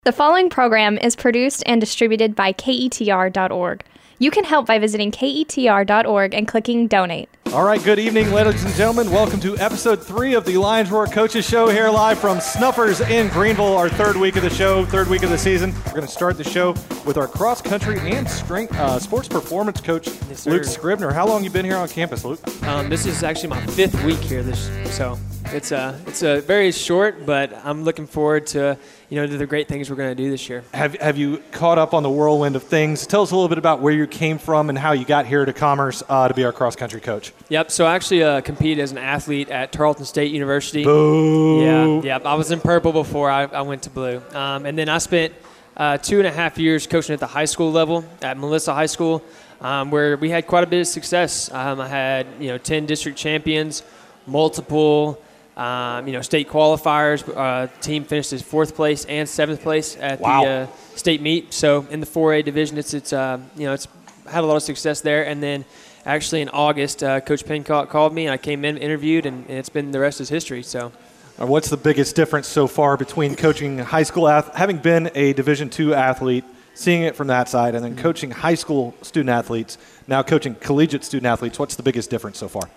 The following program is produced and distributed by KETR.org. You can help by visiting KETR.org and clicking Donate. All right, good evening, ladies and gentlemen. Welcome to Episode 3 of the Lions Roar Coaches Show here live from Snuffers in Greenville, our third week of the show, third week of the season. We're going to start the show with our cross-country and strength sports performance coach, Yes, Luke sir. Scribner. How long you been here on campus, Luke? This is actually my fifth week here, so it's a very short, but I'm looking forward to to the great things we're going to do this year. Have you caught up on the whirlwind of things? Tell us a little bit about where you came from and how you got here to Commerce to be our cross-country coach. Yep. So I actually competed as an athlete at Tarleton State University. Boo! Yeah. I was in purple before I went to blue, and then I spent 2.5 years coaching at the high school level at Melissa High School, where we had quite a bit of success. I had 10 district champions, multiple. State qualifiers. Team finished as 4th place and 7th place at the state meet. So in the 4A division, it's had a lot of success there. And then actually in August, Coach Pencock called me, and I came in, interviewed, and it's been the rest is history. So. What's the biggest difference so far between coaching high school, having been a Division II athlete, seeing it from that side, and then coaching high school student athletes, now coaching collegiate student athletes? What's the biggest difference so far?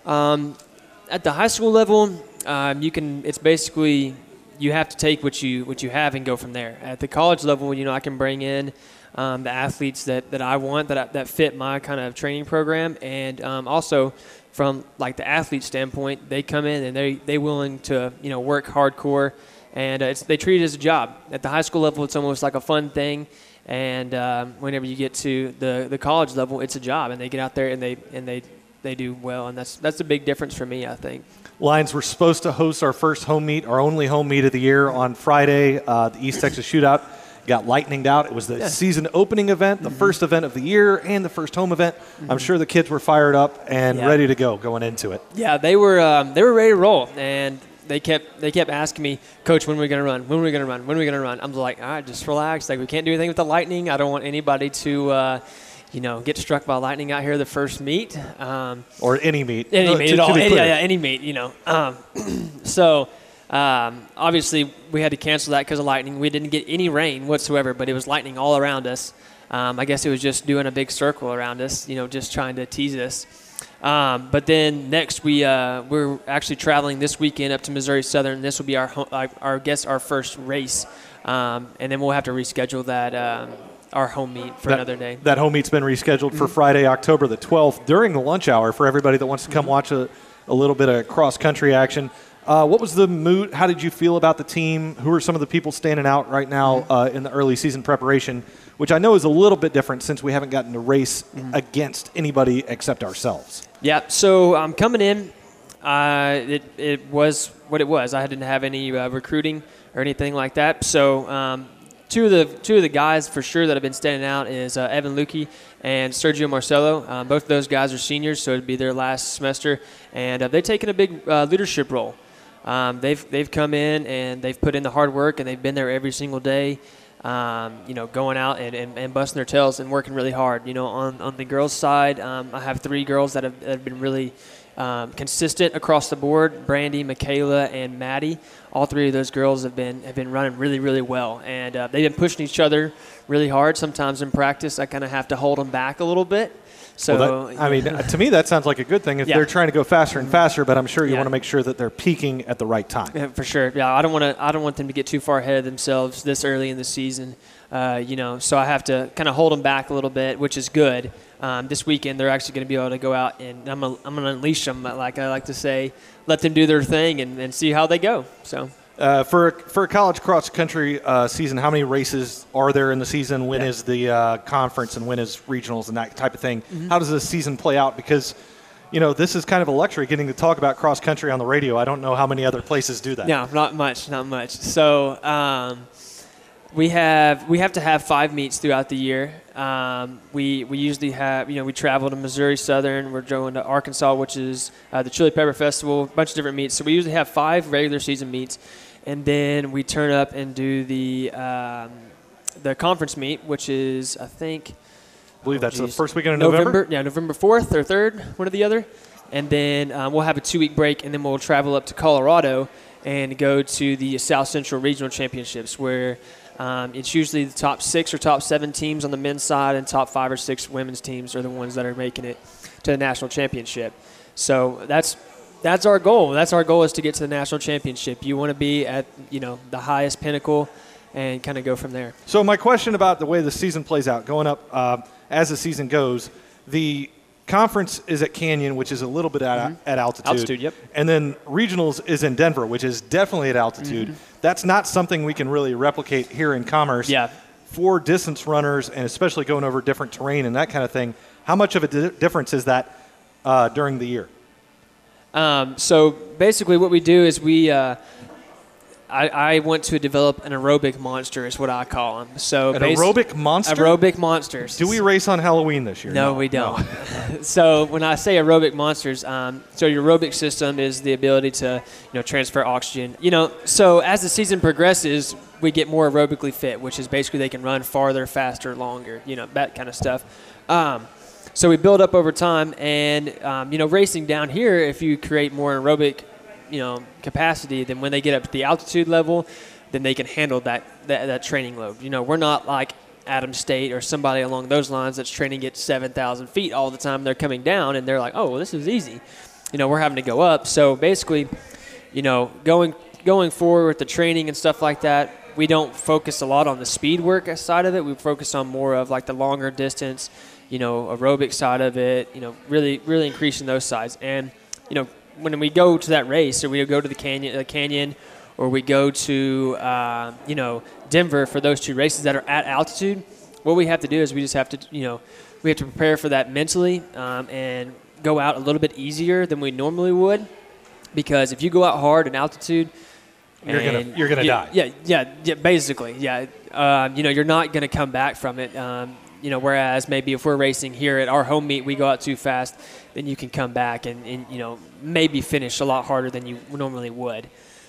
At the high school level, it's basically you have to take what you have and go from there. At the college level, I can bring in the athletes that I want, that fit my kind of training program, and also from like the athlete standpoint, they come in and they willing to work hardcore, and they treat it as a job. At the high school level, it's almost like a fun thing, and whenever you get to the college level, it's a job, and they get out there and they do well, and that's a big difference for me, I think. Lions were supposed to host our first home meet, our only home meet of the year on Friday. The East Texas Shootout got lightninged out. It was the season opening event, the first event of the year, and the first home event. I'm sure the kids were fired up and ready to go going into it. Yeah, they were ready to roll, and they kept asking me, Coach, when are we going to run? When are we going to run? When are we going to run? I'm like, all right, just relax. Like, we can't do anything with the lightning. I don't want anybody to get struck by lightning out here the first meet. Or any meet. Any meet at all. Any meet, So, obviously, we had to cancel that because of lightning. We didn't get any rain whatsoever, but it was lightning all around us. I guess it was just doing a big circle around us, just trying to tease us. But then next, we're actually traveling this weekend up to Missouri Southern. This will be our first race. And then we'll have to reschedule that our home meet for another day. That home meet's been rescheduled for Friday, October the 12th during the lunch hour for everybody that wants to come watch a little bit of cross-country action. What was the mood? How did you feel about the team? Who are some of the people standing out right now in the early season preparation, which I know is a little bit different since we haven't gotten to race against anybody except ourselves? Yeah, so coming in, it was what it was. I didn't have any recruiting or anything like that. So Two of the guys for sure that have been standing out is Evan Lukey and Sergio Marcelo. Both of those guys are seniors, so it'd be their last semester, and they've taken a big leadership role. They've come in and they've put in the hard work, and they've been there every single day, going out and busting their tails and working really hard. On the girls' side, I have 3 girls that have been really consistent across the board. Brandy, Michaela, and Maddie. All 3 of those girls have been running really, really well, and they've been pushing each other really hard. Sometimes in practice, I kind of have to hold them back a little bit. So, to me, that sounds like a good thing if they're trying to go faster and faster. But I'm sure you want to make sure that they're peaking at the right time. Yeah, for sure. Yeah, I don't want them to get too far ahead of themselves this early in the season. So I have to kind of hold them back a little bit, which is good. This weekend, they're actually going to be able to go out, and I'm going to unleash them, like I like to say, let them do their thing and see how they go. So for a college cross-country season, how many races are there in the season? When is the conference, and when is regionals and that type of thing? How does the season play out? Because this is kind of a luxury getting to talk about cross-country on the radio. I don't know how many other places do that. No, not much. So we have to have 5 meets throughout the year. We usually have, we travel to Missouri Southern. We're going to Arkansas, which is the Chili Pepper Festival, a bunch of different meets. So we usually have 5 regular season meets, and then we turn up and do the conference meet, which is, I believe that's the first weekend of November. Yeah, November 4th or 3rd, one or the other. And then we'll have a 2-week break, and then we'll travel up to Colorado and go to the South Central Regional Championships, where It's usually the top 6 or top 7 teams on the men's side, and top 5 or 6 women's teams are the ones that are making it to the national championship. So that's our goal. That's our goal, is to get to the national championship. You want to be at the highest pinnacle and kind of go from there. So my question about the way the season plays out, going up as the season goes, the conference is at Canyon, which is a little bit at altitude. Altitude, yep. And then regionals is in Denver, which is definitely at altitude. Mm-hmm. That's not something we can really replicate here in Commerce. Yeah. For distance runners, and especially going over different terrain and that kind of thing, how much of a difference is that during the year? So basically what we do is I want to develop an aerobic monster, is what I call them. So aerobic monster? Aerobic monsters. Do we race on Halloween this year? No, we don't. No. So when I say aerobic monsters, so your aerobic system is the ability to transfer oxygen. So as the season progresses, we get more aerobically fit, which is basically they can run farther, faster, longer, that kind of stuff. So we build up over time, and racing down here, if you create more aerobic capacity, then when they get up to the altitude level, then they can handle that training load. We're not like Adams State or somebody along those lines that's training at 7,000 feet all the time. They're coming down and they're like, oh, well, this is easy. We're having to go up. So basically, going forward with the training and stuff like that, we don't focus a lot on the speed work side of it. We focus on more of like the longer distance, aerobic side of it, really, really increasing those sides. And, when we go to that race, or we go to the canyon, or we go to Denver for those 2 races that are at altitude, what we have to do is we just have to we have to prepare for that mentally and go out a little bit easier than we normally would, because if you go out hard in altitude, you're gonna die. Yeah, basically, yeah. You're not gonna come back from it. Whereas maybe if we're racing here at our home meet, we go out too fast, then you can come back and maybe finish a lot harder than you normally would.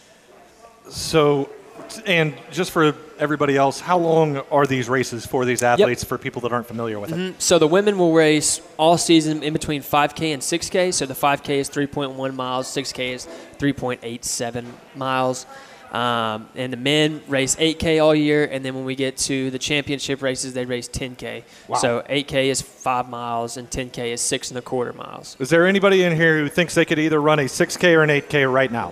So, and just for everybody else, how long are these races for these athletes, for people that aren't familiar with it? So the women will race all season in between 5K and 6K. So the 5K is 3.1 miles, 6K is 3.87 miles. And the men race 8K all year, and then when we get to the championship races, they race 10K. Wow. So 8K is 5 miles, and 10K is 6.25 miles. Is there anybody in here who thinks they could either run a 6K or an 8K right now?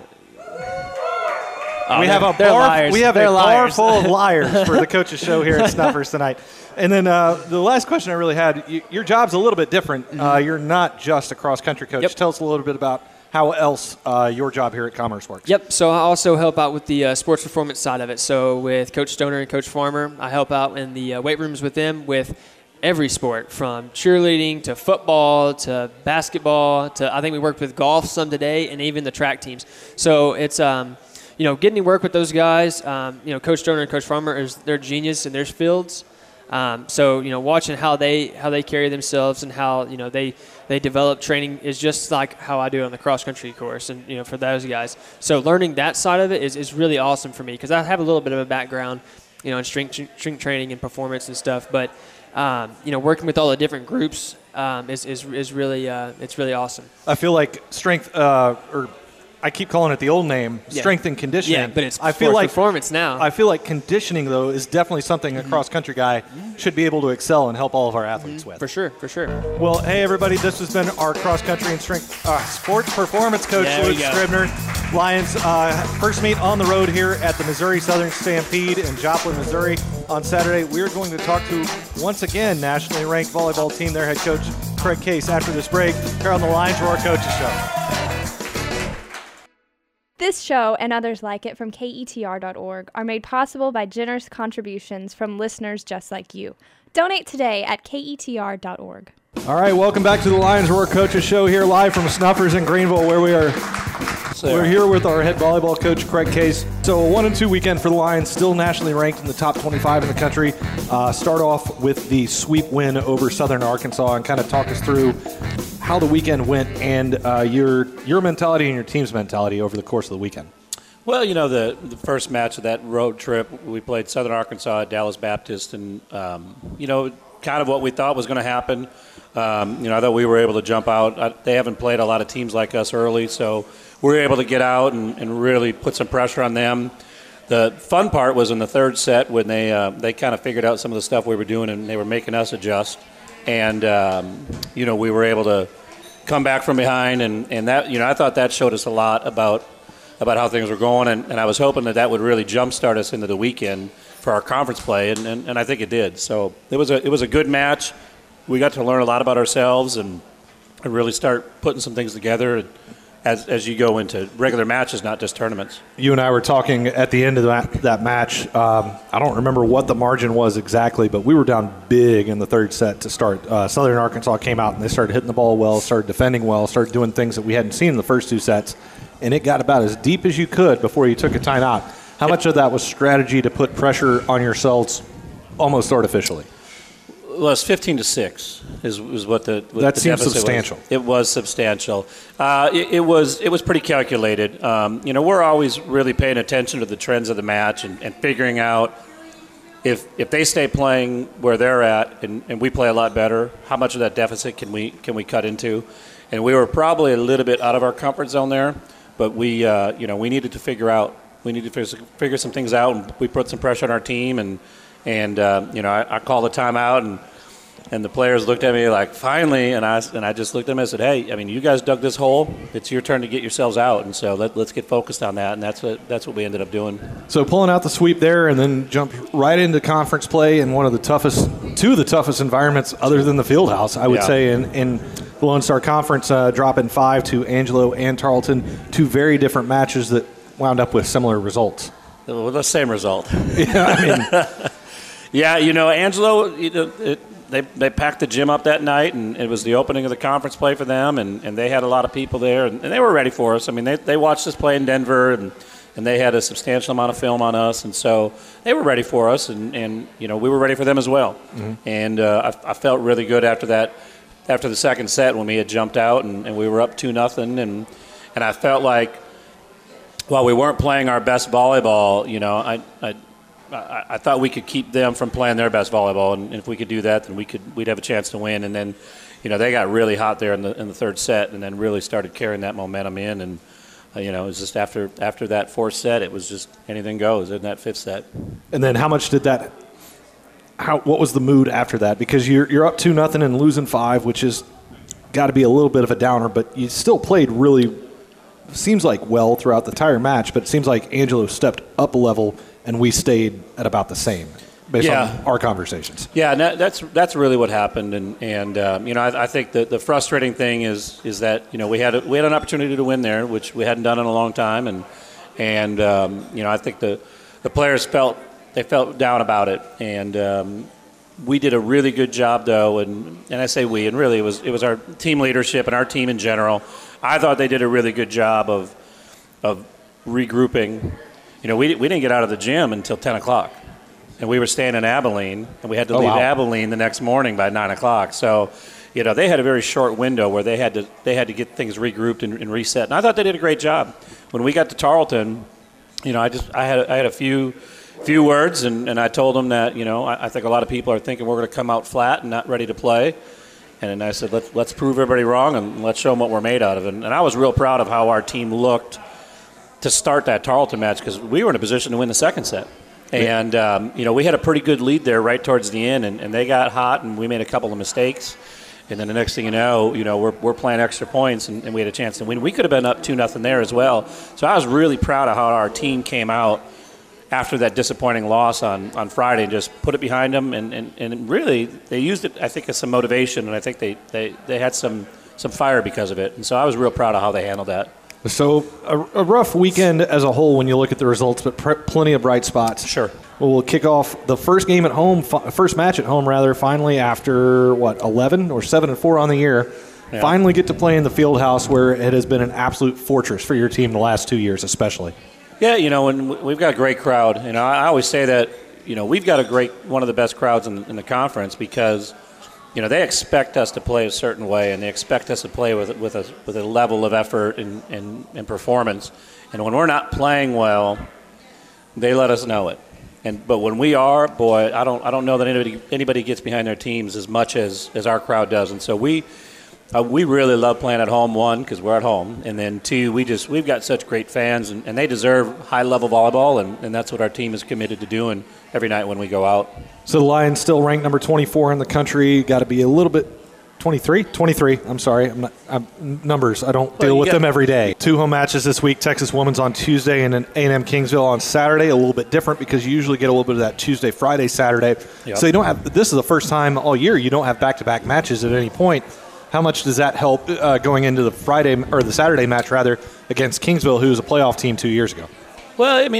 We have a bar full of liars for the coaches show here at Snuffers tonight. And then the last question I really had, your job's a little bit different. Mm-hmm. You're not just a cross-country coach. Yep. Tell us a little bit about how else your job here at Commerce works. Yep. So I also help out with the sports performance side of it. So with Coach Stoner and Coach Farmer, I help out in the weight rooms with them with every sport, from cheerleading to football to basketball to, I think we worked with golf some today, and even the track teams. So it's getting to work with those guys. Coach Stoner and Coach Farmer, they're genius in their fields. So watching how they carry themselves and how they develop training is just like how I do on the cross country course, and for those guys. So learning that side of it is really awesome for me, because I have a little bit of a background in strength training and performance and stuff. But working with all the different groups is really it's really awesome. I feel like strength or I keep calling it the old name, strength and conditioning. Yeah, but it's performance now. I feel like conditioning, though, is definitely something a cross-country guy should be able to excel and help all of our athletes with. For sure. Well, hey, everybody, this has been our cross-country and strength sports performance coach, Luke Scribner. Lions first meet on the road here at the Missouri Southern Stampede in Joplin, Missouri on Saturday. We're going to talk to, once again, nationally ranked volleyball team, their head coach, Craig Case, after this break here on the Lions Roar Coaches Show. This show and others like it from KETR.org are made possible by generous contributions from listeners just like you. Donate today at KETR.org. All right, welcome back to the Lions Roar Coaches Show here live from Snuffers in Greenville, where we're here with our head volleyball coach, Craig Case. So a 1-2 weekend for the Lions, still nationally ranked in the top 25 in the country. Start off with the sweep win over Southern Arkansas and kind of talk us through how the weekend went and your mentality and your team's mentality over the course of the weekend. Well, the first match of that road trip, we played Southern Arkansas at Dallas Baptist, and, kind of what we thought was going to happen. I thought we were able to jump out. They haven't played a lot of teams like us early, so we were able to get out and really put some pressure on them. The fun part was in the third set when they kind of figured out some of the stuff we were doing, and they were making us adjust. And, we were able to come back from behind, and that, I thought that showed us a lot about how things were going, and I was hoping that would really jumpstart us into the weekend for our conference play, and I think it did. So it was a good match. We got to learn a lot about ourselves and really start putting some things together as you go into regular matches, not just tournaments. You and I were talking at the end of that match. I don't remember what the margin was exactly, but we were down big in the third set to start. Southern Arkansas came out, and they started hitting the ball well, started defending well, started doing things that we hadn't seen in the first two sets, and it got about as deep as you could before you took a timeout. How much of that was strategy to put pressure on yourselves almost artificially? Well, it's 15-6 is what the that the seems deficit substantial. Was. It was substantial. It was pretty calculated. We're always really paying attention to the trends of the match and figuring out if they stay playing where they're at and we play a lot better, how much of that deficit can we cut into? And we were probably a little bit out of our comfort zone there, but we needed to figure some things out, and we put some pressure on our team and I called a timeout, and the players looked at me like, finally, and I just looked at them and said, hey, you guys dug this hole. It's your turn to get yourselves out, and so let's get focused on that, and that's what we ended up doing. So pulling out the sweep there, and then jump right into conference play in two of the toughest environments other than the Fieldhouse, I would say, in the Lone Star Conference, dropping 5 to Angelo and Tarleton, two very different matches that wound up with similar results. Well, the same result. Yeah, Yeah, Angelo, they packed the gym up that night, and it was the opening of the conference play for them, and they had a lot of people there, and they were ready for us. They watched us play in Denver, and they had a substantial amount of film on us, and so they were ready for us, and we were ready for them as well. Mm-hmm. And I felt really good after the second set when we had jumped out, and we were up 2-0, and I felt like while we weren't playing our best volleyball, I thought we could keep them from playing their best volleyball, and if we could do that, then we'd have a chance to win. And then, they got really hot there in the third set, and then really started carrying that momentum in. And it was just after that fourth set, it was just anything goes in that fifth set. And then how much did that? What was the mood after that? Because you're up 2-0 and losing 5, which is got to be a little bit of a downer, but you still played really. Seems like well throughout the entire match, but it seems like Angelo stepped up a level and we stayed at about the same based on our conversations. Yeah, and that's really what happened, and I think the frustrating thing is that we had an opportunity to win there, which we hadn't done in a long time, and I think the players felt down about it, and we did a really good job though, and I say we, and really it was our team leadership and our team in general. I thought they did a really good job of regrouping. We didn't get out of the gym until 10 o'clock, and we were staying in Abilene, and we had to leave Abilene the next morning by 9 o'clock. So, they had a very short window where they had to get things regrouped and reset. And I thought they did a great job. When we got to Tarleton, I had a few words, and I told them that I think a lot of people are thinking we're going to come out flat and not ready to play. And I said, let's prove everybody wrong, and let's show them what we're made out of. And I was real proud of how our team looked to start that Tarleton match, because we were in a position to win the second set. And, we had a pretty good lead there right towards the end, and they got hot, and we made a couple of mistakes. And then the next thing you know, we're playing extra points, and we had a chance to win. We could have been up 2-0 there as well. So I was really proud of how our team came out after that disappointing loss on Friday and just put it behind them. And really, they used it, I think, as some motivation, and I think they had some fire because of it. And so I was real proud of how they handled that. So a rough weekend as a whole when you look at the results, but plenty of bright spots. Sure. Well, we'll kick off the first game at home, first match at home, rather, finally after, 11 or 7-4 on the year. Yeah. Finally get to play in the Fieldhouse, where it has been an absolute fortress for your team the last 2 years especially. Yeah, and we've got a great crowd. I always say that, we've got one of the best crowds in the conference, because they expect us to play a certain way, and they expect us to play with a level of effort and performance. And when we're not playing well, they let us know it. But when we are, boy, I don't know that anybody gets behind their teams as much as our crowd does. And so we We really love playing at home, one, because we're at home, and then two, we've got such great fans, and they deserve high-level volleyball, and that's what our team is committed to doing every night when we go out. So the Lions still ranked number 24 in the country. Got to be a little bit 23. I'm sorry. Numbers. I don't deal with them every day. 2 home matches this week. Texas Women's on Tuesday and then A&M Kingsville on Saturday. A little bit different because you usually get a little bit of that Tuesday, Friday, Saturday. Yep. So you don't have. This is the first time all year you don't have back-to-back matches at any point. How much does that help going into the Friday or the Saturday match rather against Kingsville, who was a playoff team 2 years ago? Well, I mean,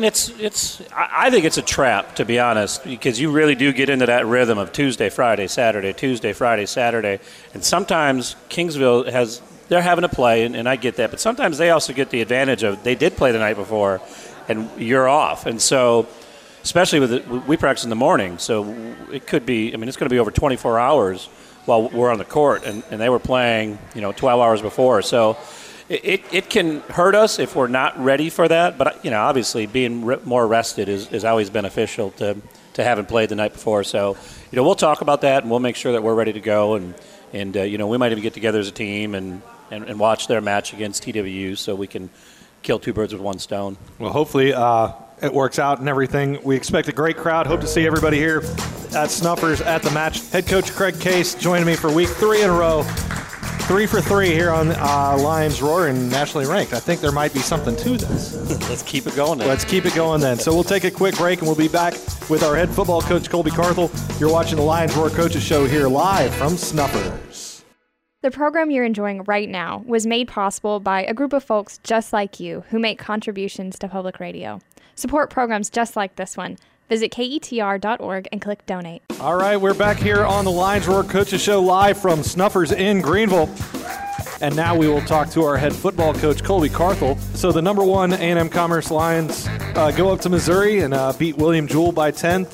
I think it's a trap, to be honest, because you really do get into that rhythm of Tuesday, Friday, Saturday, Tuesday, Friday, Saturday. And sometimes Kingsville they're having to play, and I get that. But sometimes they also get the advantage of they did play the night before, and you're off. And so, especially we practice in the morning, so it could be, I mean, it's going to be over 24 hours while we're on the court, and they were playing, 12 hours before. So it can hurt us if we're not ready for that. But, obviously being more rested is always beneficial to having played the night before. So, we'll talk about that, and we'll make sure that we're ready to go. And we might even get together as a team and watch their match against TWU so we can kill 2 birds with 1 stone. Well, hopefully it works out and everything. We expect a great crowd. Hope to see everybody here at Snuffers at the match. Head coach Craig Case joining me for week 3 in a row. 3 for 3 here on Lions Roar and nationally ranked. I think there might be something to this. Let's keep it going then. Let's keep it going then. So we'll take a quick break and we'll be back with our head football coach, Colby Carthel. You're watching the Lions Roar Coaches Show here live from Snuffers. The program you're enjoying right now was made possible by a group of folks just like you who make contributions to public radio. Support programs just like this one. Visit KETR.org and click Donate. All right, we're back here on the Lions Roar Coaches Show live from Snuffers in Greenville. And now we will talk to our head football coach, Colby Carthel. So the number 1 A&M Commerce Lions go up to Missouri and beat William Jewell by 10,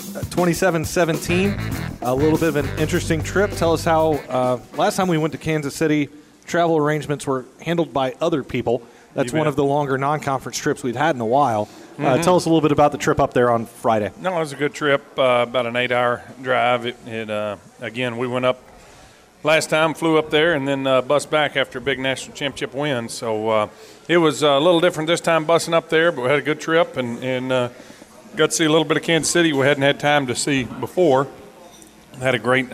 27-17. A little bit of an interesting trip. Tell us how last time we went to Kansas City, travel arrangements were handled by other people. That's one of the longer non-conference trips we've had in a while. Tell us a little bit about the trip up there on Friday. No, it was a good trip, about an 8-hour drive. Again, we went up last time, flew up there, and then bussed back after a big national championship win. So it was a little different this time bussing up there, but we had a good trip and got to see a little bit of Kansas City we hadn't had time to see before. Had a great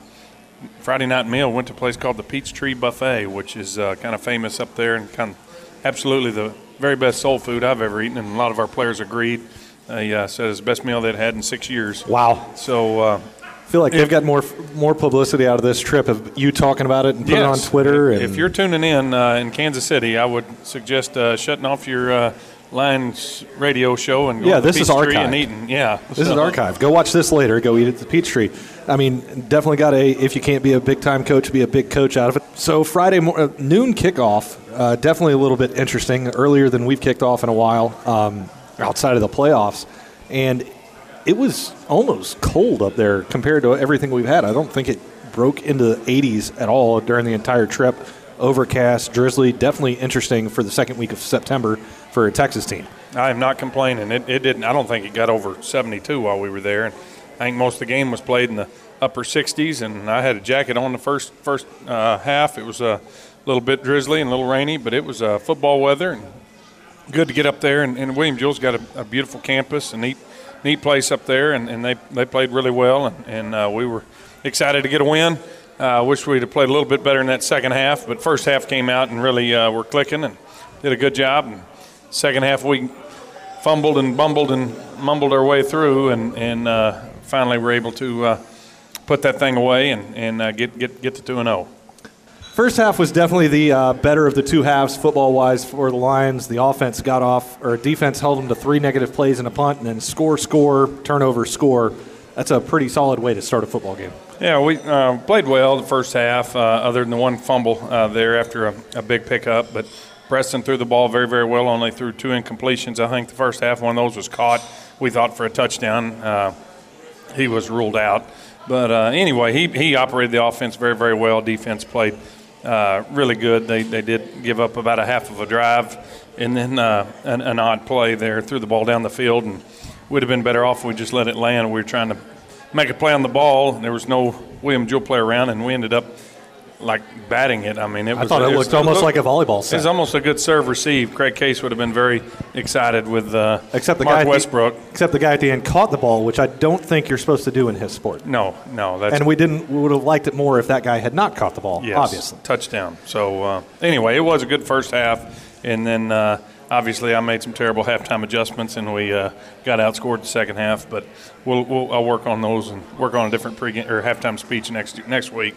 Friday night meal. Went to a place called the Peachtree Buffet, which is kind of famous up there and kind of absolutely the very best soul food I've ever eaten, and a lot of our players agreed. They said it's the best meal they'd had in 6 years. Wow. So I feel like they've got more publicity out of this trip of you talking about it and putting it on Twitter. If you're tuning in Kansas City, I would suggest shutting off your Lions radio show and going to the Peachtree and eating. Yeah, this is archive. Go watch this later. Go eat at the Peachtree. I mean, definitely got if you can't be a big-time coach, be a big coach out of it. So Friday noon kickoff, definitely a little bit interesting, earlier than we've kicked off in a while, outside of the playoffs. And it was almost cold up there compared to everything we've had. I don't think it broke into the 80s at all during the entire trip. Overcast, drizzly, definitely interesting for the second week of September for a Texas team. I am not complaining. It didn't. I don't think it got over 72 while we were there. And I think most of the game was played in the upper 60s, and I had a jacket on the first half. It was a little bit drizzly and a little rainy, but it was football weather and good to get up there. And William Jewell's got a beautiful campus, a neat place up there, and they played really well, and we were excited to get a win. Wish we'd have played a little bit better in that second half, but first half came out and really were clicking and did a good job. And second half we fumbled and bumbled and mumbled our way through, and finally were able to put that thing away and get to 2-0. First half was definitely the better of the two halves football-wise for the Lions. The offense got off, or defense held them to 3 negative plays and a punt, and then score, turnover, score. That's a pretty solid way to start a football game. Yeah, we played well the first half, other than the one fumble there after a big pickup. But Preston threw the ball very, very well, only threw 2 incompletions. I think the first half, one of those was caught, we thought, for a touchdown. He was ruled out. But anyway, he operated the offense very, very well. Defense played really good. They did give up about a half of a drive and then an odd play there, threw the ball down the field, and we'd have been better off if we just let it land. We were trying to make a play on the ball. There was no William Jewell player around, and we ended up like batting it. I mean, I thought it looked almost like a volleyball set. It was almost a good serve receive. Craig Case would have been very excited with except the Mark guy Westbrook. Except the guy at the end caught the ball, which I don't think you're supposed to do in his sport. No. And we would have liked it more if that guy had not caught the ball, yes, obviously. Touchdown. So, anyway, it was a good first half. And then, obviously, I made some terrible halftime adjustments, and we got outscored the second half. But I'll work on those and work on a different pregame or halftime speech next week.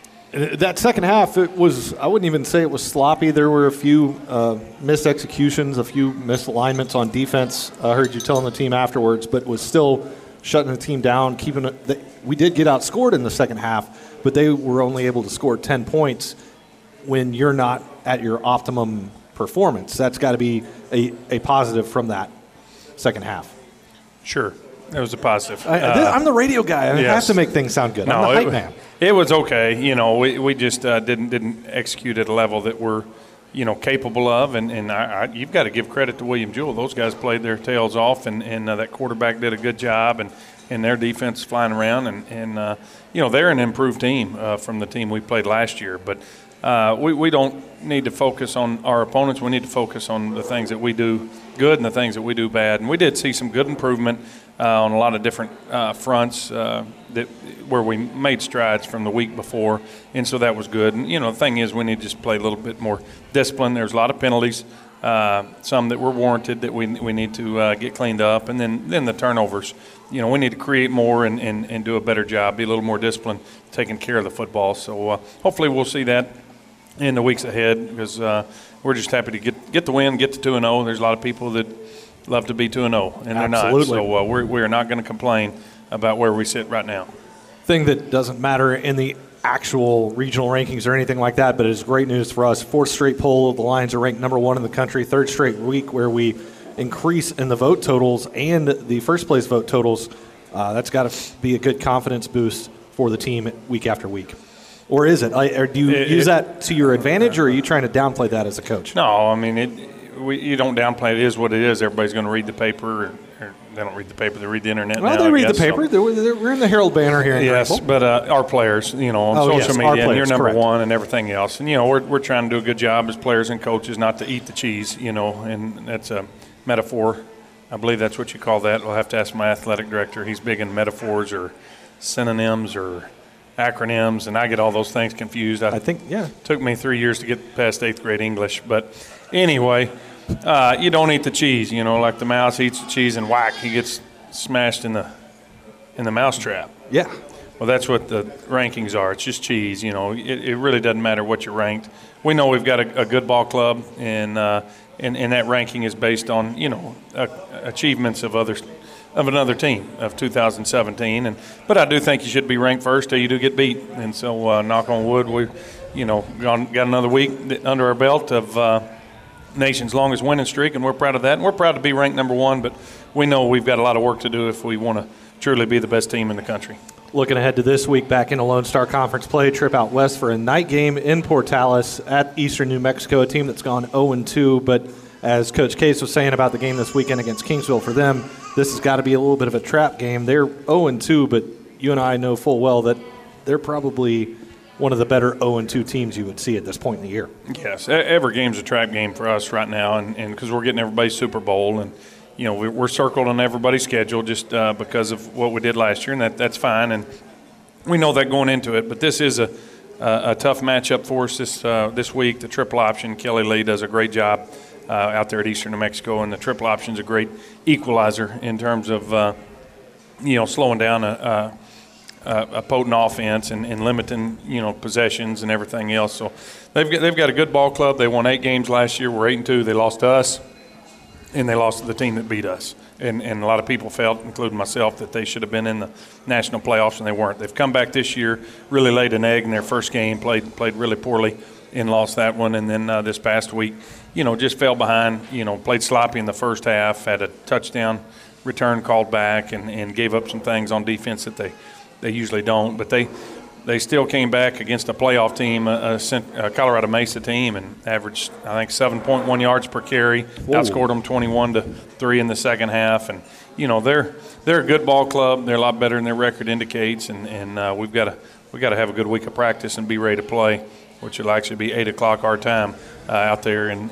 That second half, I wouldn't even say it was sloppy. There were a few missed executions, a few misalignments on defense. I heard you telling the team afterwards, but it was still shutting the team down, keeping it. We did get outscored in the second half, but they were only able to score 10 points when you're not at your optimum performance. That's got to be a positive from that second half. Sure. It was a positive. I'm the radio guy. I yes. have to make things sound good. I'm the hype man. It was okay. You know, we just didn't execute at a level that we're, capable of. And you've got to give credit to William Jewell. Those guys played their tails off, and that quarterback did a good job, and their defense flying around. And they're an improved team from the team we played last year. But we don't need to focus on our opponents. We need to focus on the things that we do good and the things that we do bad. And we did see some good improvement on a lot of different fronts where we made strides from the week before, and so that was good. And, the thing is we need to just play a little bit more discipline. There's a lot of penalties, some that were warranted that we need to get cleaned up, and then the turnovers. We need to create more and do a better job, be a little more disciplined, taking care of the football. So hopefully we'll see that in the weeks ahead, because we're just happy to get the win, get to 2-0. There's a lot of people that love to be 2-0, and they're not. So we're not going to complain about where we sit right now. Thing that doesn't matter in the actual regional rankings or anything like that, but it's great news for us. Fourth straight poll, the Lions are ranked number 1 in the country. Third straight week where we increase in the vote totals and the first place vote totals. That's got to be a good confidence boost for the team week after week. Or is it? Or do you use that to your advantage, or are you trying to downplay that as a coach? No, I mean, you don't downplay it. It is what it is. Everybody's going to read the paper. Or they don't read the paper. They read the internet. Well, now, they read guess, the paper. So. We're in the Herald banner here in Yes, Greenville. but our players, on social media, and you're number correct. 1 and everything else. And, we're trying to do a good job as players and coaches not to eat the cheese, and that's a metaphor. I believe that's what you call that. I'll have to ask my athletic director. He's big in metaphors or synonyms or acronyms, and I get all those things confused. I think, yeah. It took me 3 years to get past 8th grade English. But anyway, you don't eat the cheese, like the mouse eats the cheese and whack, he gets smashed in the mouse trap. Yeah. Well, that's what the rankings are. It's just cheese. It really doesn't matter what you're ranked. We know we've got a good ball club, and that ranking is based on, achievements of another team of 2017. But I do think you should be ranked first till you do get beat. And so, knock on wood, we, got another week under our belt of nation's longest winning streak, and we're proud of that. And we're proud to be ranked number 1, but we know we've got a lot of work to do if we want to truly be the best team in the country. Looking ahead to this week, back into Lone Star Conference play, trip out west for a night game in Portales at Eastern New Mexico, a team that's gone 0-2. But as Coach Case was saying about the game this weekend against Kingsville, for them, this has got to be a little bit of a trap game. They're 0-2, but you and I know full well that they're probably one of the better 0-2 teams you would see at this point in the year. Yes, every game's a trap game for us right now, and because we're getting everybody's Super Bowl, and we're circled on everybody's schedule just because of what we did last year, and that's fine, and we know that going into it. But this is a tough matchup for us this week. The triple option, Kelly Lee does a great job out there at Eastern New Mexico, and the triple option is a great equalizer in terms of slowing down a potent offense and limiting possessions and everything else. So they've got a good ball club. They won 8 games last year. We're 8-2. They lost to us, and they lost to the team that beat us. And a lot of people felt, including myself, that they should have been in the national playoffs, and they weren't. They've come back this year, really laid an egg in their first game, played really poorly, and lost that one. And then this past week, just fell behind. Played sloppy in the first half, had a touchdown return called back, and gave up some things on defense that they usually don't. But they still came back against a playoff team, a Colorado Mesa team, and averaged, I think, 7.1 yards per carry. Whoa. Outscored them 21-3 in the second half. And, they're a good ball club. They're a lot better than their record indicates. And we've got to have a good week of practice and be ready to play, which will actually be 8 o'clock our time out there in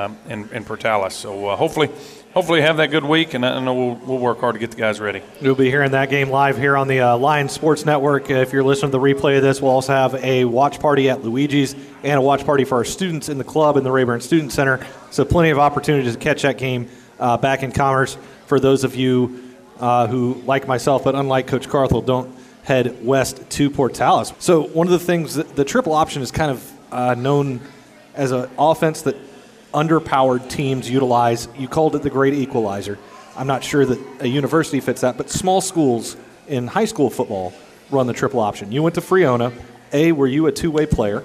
Portales. So hopefully have that good week, and I know we'll work hard to get the guys ready. You'll be hearing that game live here on the Lions Sports Network. If you're listening to the replay of this, we'll also have a watch party at Luigi's and a watch party for our students in the club in the Rayburn Student Center. So plenty of opportunities to catch that game back in Commerce. For those of you who, like myself, but unlike Coach Carthel, don't head west to Portales. So one of the things, the triple option is kind of known as an offense that underpowered teams utilize. You called it the great equalizer. I'm not sure that a university fits that, but small schools in high school football run the triple option. You went to Friona. Were you a two-way player?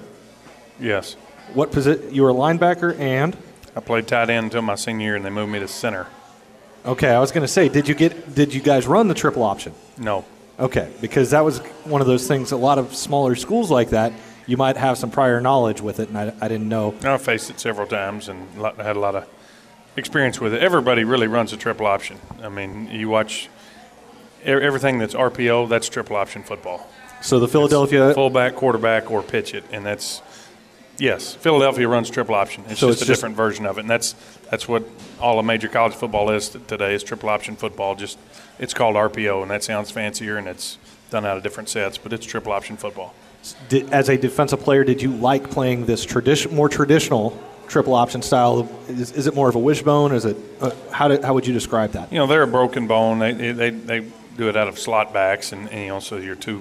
Yes. What position? You were a linebacker and? I played tight end until my senior year, and they moved me to center. Okay, I was going to say, did you guys run the triple option? No. Okay, because that was one of those things, a lot of smaller schools like that, you might have some prior knowledge with it, and I didn't know. I faced it several times and had a lot of experience with it. Everybody really runs a triple option. I mean, you watch everything that's RPO, that's triple option football. So the Philadelphia it's fullback, quarterback, or pitch it, and that's yes. Philadelphia runs triple option. It's just a different version of it, and that's what all of major college football is today. Is triple option football. Just it's called RPO, and that sounds fancier, and it's done out of different sets, but it's triple option football. As a defensive player, did you like playing this more traditional triple option style? Is it more of a wishbone? Is it how would you describe that? They're a broken bone. They do it out of slot backs, and so your two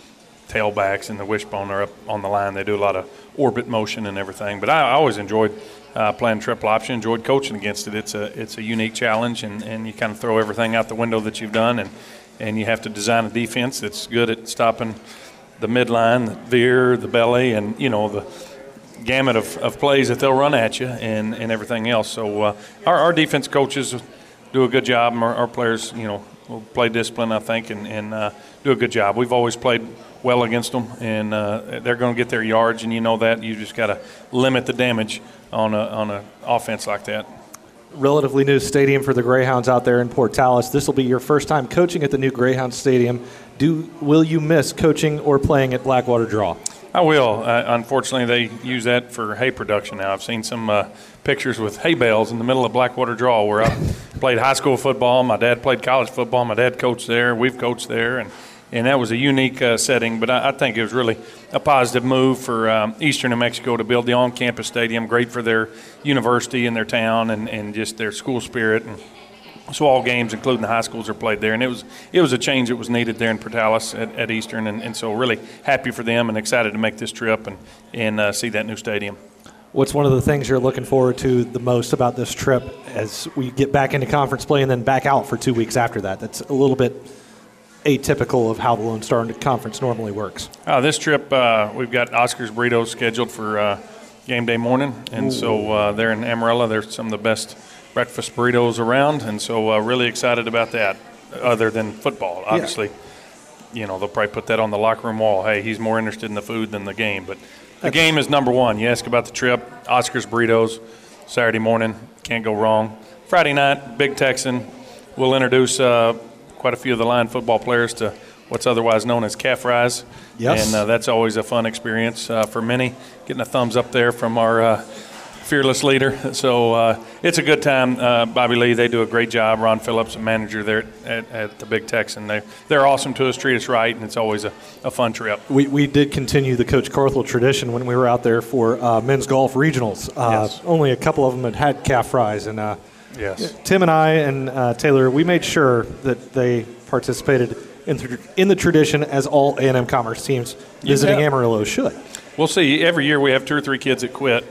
tailbacks and the wishbone are up on the line. They do a lot of orbit motion and everything. But I always enjoyed playing triple option. Enjoyed coaching against it. It's a unique challenge, and you kind of throw everything out the window that you've done, and you have to design a defense that's good at stopping the midline, the veer, the belly, and the gamut of plays that they'll run at you and everything else. So our defense coaches do a good job, and our players, will play discipline, I think, and do a good job. We've always played well against them, and they're going to get their yards, and that. You just got to limit the damage on an offense like that. Relatively new stadium for the Greyhounds out there in Portales. This will be your first time coaching at the new Greyhound Stadium. Will you miss coaching or playing at Blackwater Draw? I will. Unfortunately, they use that for hay production now. I've seen some pictures with hay bales in the middle of Blackwater Draw where I played high school football. My dad played college football. My dad coached there. We've coached there. And that was a unique setting, but I think it was really a positive move for Eastern New Mexico to build the on-campus stadium, great for their university and their town and just their school spirit. And so all games, including the high schools, are played there. And it was a change that was needed there in Portales at Eastern, and so really happy for them and excited to make this trip and see that new stadium. What's one of the things you're looking forward to the most about this trip as we get back into conference play and then back out for 2 weeks after that? That's a little bit atypical of how the Lone Star Conference normally works. This trip, we've got Oscar's Burritos scheduled for game day morning, and so they're in Amarillo. They're some of the best breakfast burritos around, and so really excited about that. Other than football, obviously, they'll probably put that on the locker room wall. Hey, he's more interested in the food than the game, but the game is number one. You ask about the trip, Oscar's Burritos, Saturday morning, can't go wrong. Friday night, Big Texan. We'll introduce quite a few of the Lion football players to what's otherwise known as calf fries. Yes. And that's always a fun experience for many, getting a thumbs up there from our fearless leader. So it's a good time. Bobby Lee, they do a great job. Ron Phillips, a manager there at the Big Texan. They're awesome to us, treat us right, and it's always a fun trip. We did continue the Coach Carthel tradition when we were out there for men's golf regionals. Yes. Only a couple of them had calf fries, and yes. Tim and I and Taylor, we made sure that they participated in the tradition as all A&M Commerce teams visiting Amarillo should. We'll see. Every year we have 2 or 3 kids that quit,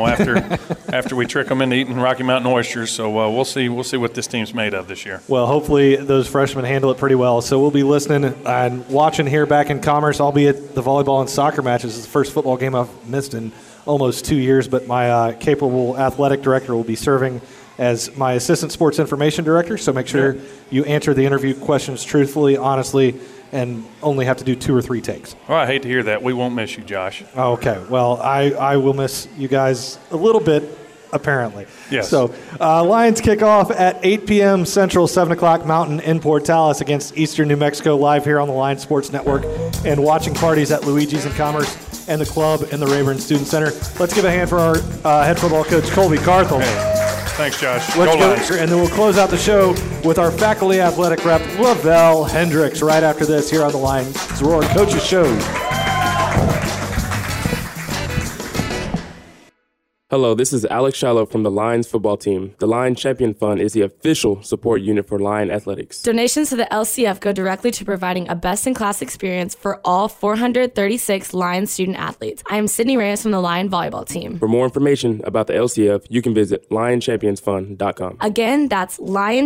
after we trick them into eating Rocky Mountain oysters. So we'll see what this team's made of this year. Well, hopefully those freshmen handle it pretty well. So we'll be listening and watching here back in Commerce, albeit the volleyball and soccer matches. It's the first football game I've missed in almost 2 years, but my capable athletic director will be serving as my assistant sports information director. So make sure you answer the interview questions truthfully, honestly, and only have to do 2 or 3 takes. Well, I hate to hear that. We won't miss you, Josh. Okay. Well, I will miss you guys a little bit, apparently. Yes. So, Lions kick off at 8 p.m. Central, 7 o'clock Mountain in Portales against Eastern New Mexico, live here on the Lions Sports Network, and watching parties at Luigi's in Commerce and the club in the Rayburn Student Center. Let's give a hand for our head football coach, Colby Carthel. Hey, thanks, Josh. Let's Go go, Lions. and then we'll close out the show with our faculty athletic rep, Lavelle Hendricks, right after this here on the Lions Roar Coaches Show. Hello, this is Alex Shiloh from the Lions football team. The Lion Champion Fund is the official support unit for Lion Athletics. Donations to the LCF go directly to providing a best-in-class experience for all 436 Lion student athletes. I am Sydney Reyes from the Lion volleyball team. For more information about the LCF, you can visit LionChampionsFund.com. Again, that's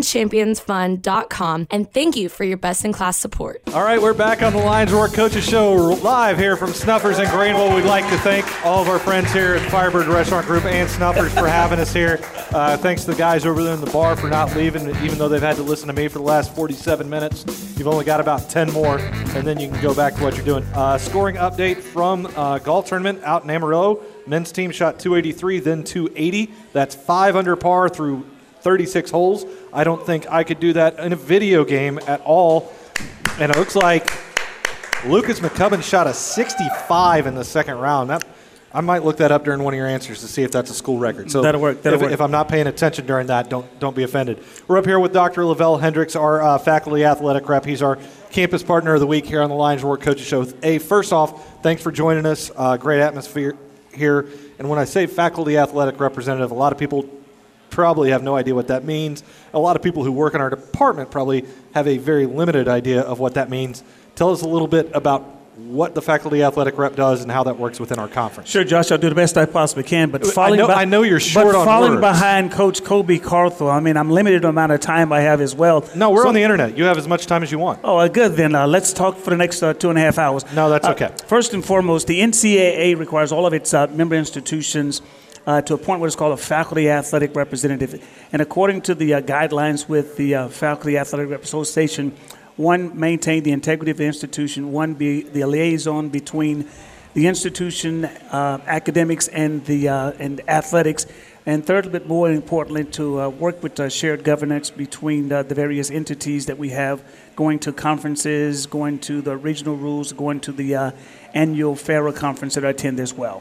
LionChampionsFund.com, and thank you for your best-in-class support. All right, we're back on the Lions Roar Coaches Show live here from Snuffers in Greenville. We'd like to thank all of our friends here at Firebird Restaurant Group and Snuffers for having us here. Thanks to the guys over there in the bar for not leaving, even though they've had to listen to me for the last 47 minutes. You've only got about 10 more, and then you can go back to what you're doing. Scoring update from golf tournament out in Amarillo. Men's team shot 283, then 280. That's 5 under par through 36 holes. I don't think I could do that in a video game at all. And it looks like Lucas McCubbin shot a 65 in the second round. I might look that up during one of your answers to see if that's a school record. So that'll work. If I'm not paying attention during that, don't be offended. We're up here with Dr. Lavelle Hendricks, our faculty athletic rep. He's our campus partner of the week here on the Lions Roar Coaches Show. Hey, first off, thanks for joining us. Great atmosphere here. And when I say faculty athletic representative, a lot of people probably have no idea what that means. A lot of people who work in our department probably have a very limited idea of what that means. Tell us a little bit about what the faculty athletic rep does and how that works within our conference. Sure, Josh, I'll do the best I possibly can. But I know you're short on following words. behind Coach Colby Carthel, I mean, I'm limited on the amount of time I have as well. No, we're on the internet. You have as much time as you want. Oh, good. Then let's talk for the next 2.5 hours. No, that's okay. First and foremost, the NCAA requires all of its member institutions to appoint what is called a faculty athletic representative. And according to the guidelines with the Faculty Athletic Rep Association, one, maintain the integrity of the institution. One, be the liaison between the institution, academics, and the and athletics. And third, but more importantly, to work with shared governance between the various entities that we have, going to conferences, going to the regional rules, going to the annual FARA conference that I attend as well.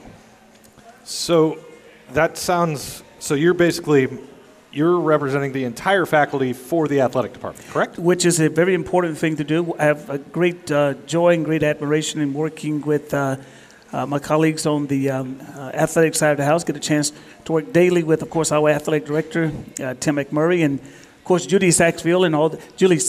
So that sounds, so you're representing the entire faculty for the athletic department, correct? Which is a very important thing to do. I have a great joy and great admiration in working with my colleagues on the athletic side of the house. Get a chance to work daily with, of course, our athletic director, Tim McMurray, and of course Julie Sackfield and all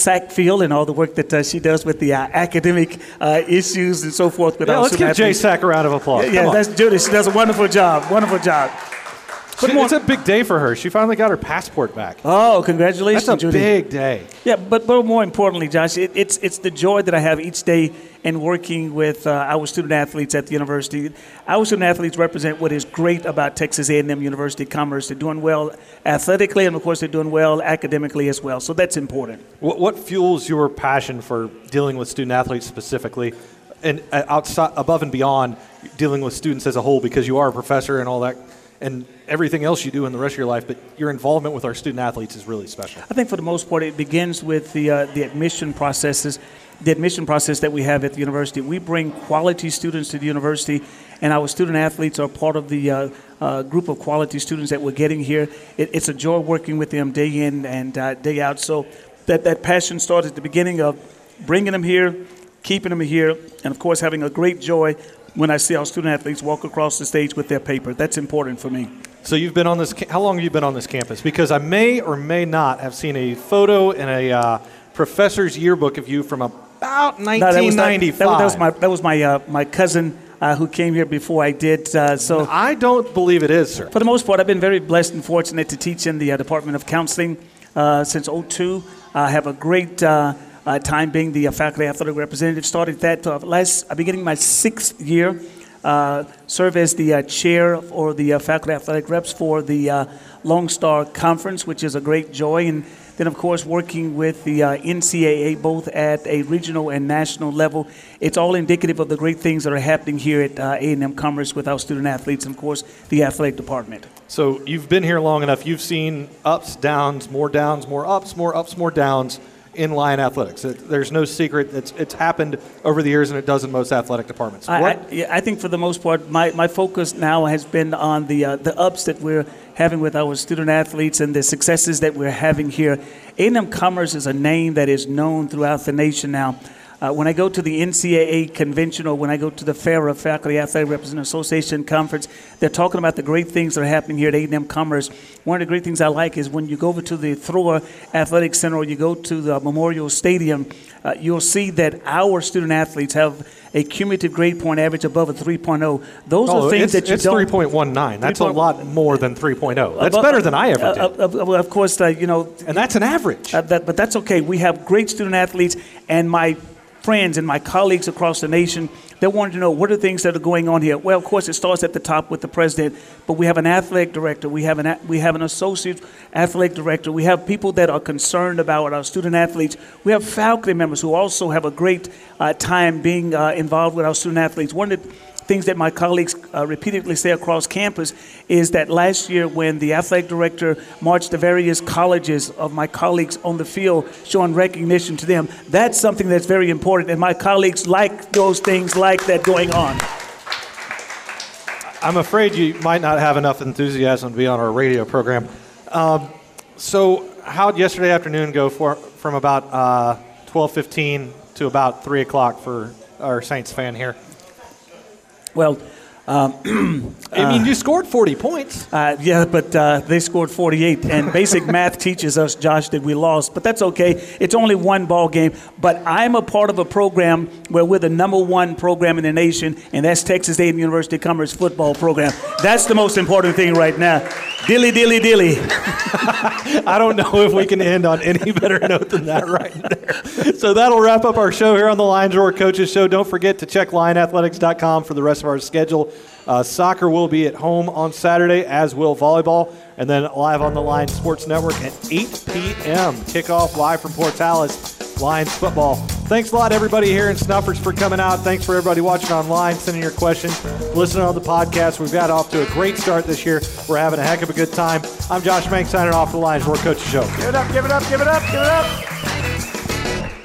the work that she does with the academic issues and so forth. With let's give Jay Sack a round of applause. Yeah, that's Julie. She does a wonderful job. Wonderful job. It's a big day for her. She finally got her passport back. Oh, congratulations, That's a Judy. big day. Yeah, but more importantly, Josh, it's the joy that I have each day in working with our student athletes at the university. Our student athletes represent what is great about Texas A&M University Commerce. They're doing well athletically, and of course they're doing well academically as well. So that's important. What fuels your passion for dealing with student athletes specifically, and outside, above and beyond dealing with students as a whole, because you are a professor and all that, and everything else you do in the rest of your life, but your involvement with our student athletes is really special. I think for the most part, it begins with the admission processes, the admission process that we have at the university. We bring quality students to the university, and our student athletes are part of the group of quality students that we're getting here. It's a joy working with them day in and day out. So that passion starts at the beginning of bringing them here, keeping them here, and of course having a great joy when I see our student athletes walk across the stage with their paper. That's important for me. So you've been on this. How long have you been on this campus? Because I may or may not have seen a photo in a professor's yearbook of you from about 1995. That was my cousin who came here before I did. So I don't believe it is, sir. For the most part, I've been very blessed and fortunate to teach in the Department of Counseling since 2002. I have a great time being the faculty athletic representative. Started that beginning my 6th year. Serve as the chair or the faculty athletic reps for the Lone Star Conference, which is a great joy. And Then, of course, working with the NCAA, both at a regional and national level. It's all indicative of the great things that are happening here at A&M Commerce with our student athletes and, of course, the athletic department. So you've been here long enough. You've seen ups, downs, more ups, more downs in Lion Athletics. There's no secret. It's happened over the years, and it does in most athletic departments. I think for the most part, my focus now has been on the ups that we're having with our student athletes and the successes that we're having here. A&M Commerce is a name that is known throughout the nation now. When I go to the NCAA convention or when I go to the FARA, Faculty Athletic Representative Association conference, they're talking about the great things that are happening here at A&M Commerce. One of the great things I like is when you go over to the Thrower Athletic Center or you go to the Memorial Stadium, you'll see that our student athletes have a cumulative grade point average above a 3.0. Those are things that you don't... It's 3.19. That's a lot more than 3.0. That's better than I ever did. Of course, And that's an average. But that's okay. We have great student athletes, and my friends and my colleagues across the nation, they wanted to know what are the things that are going on here. Well, of course, it starts at the top with the president, but we have an athletic director, we have an associate athletic director, we have people that are concerned about our student athletes, we have faculty members who also have a great time being involved with our student athletes. One of the things that my colleagues repeatedly say across campus is that last year when the athletic director marched the various colleges of my colleagues on the field, showing recognition to them, that's something that's very important, and my colleagues like those things like that going on. I'm afraid you might not have enough enthusiasm to be on our radio program. So how'd yesterday afternoon go from about 12:15 to about 3 o'clock for our Saints fan here? Well, I mean, you scored 40 points. Yeah, but they scored 48. And basic math teaches us, Josh, that we lost. But that's okay. It's only one ball game. But I'm a part of a program where we're the number one program in the nation, and that's Texas A&M University Commerce football program. That's the most important thing right now. Dilly, dilly, dilly. I don't know if we can end on any better note than that right there. So that'll wrap up our show here on the Lions Roar Coaches Show. Don't forget to check lionathletics.com for the rest of our schedule. Soccer will be at home on Saturday, as will volleyball, and then live on the Lions Sports Network at 8 p.m. Kickoff live from Portales, Lions football. Thanks a lot, everybody here in Snuffers, for coming out. Thanks for everybody watching online, sending your questions, listening on the podcast. We've got off to a great start this year. We're having a heck of a good time. I'm Josh Mank signing off for the Lions Roar Coaches Show. Give it up, give it up, give it up, give it up.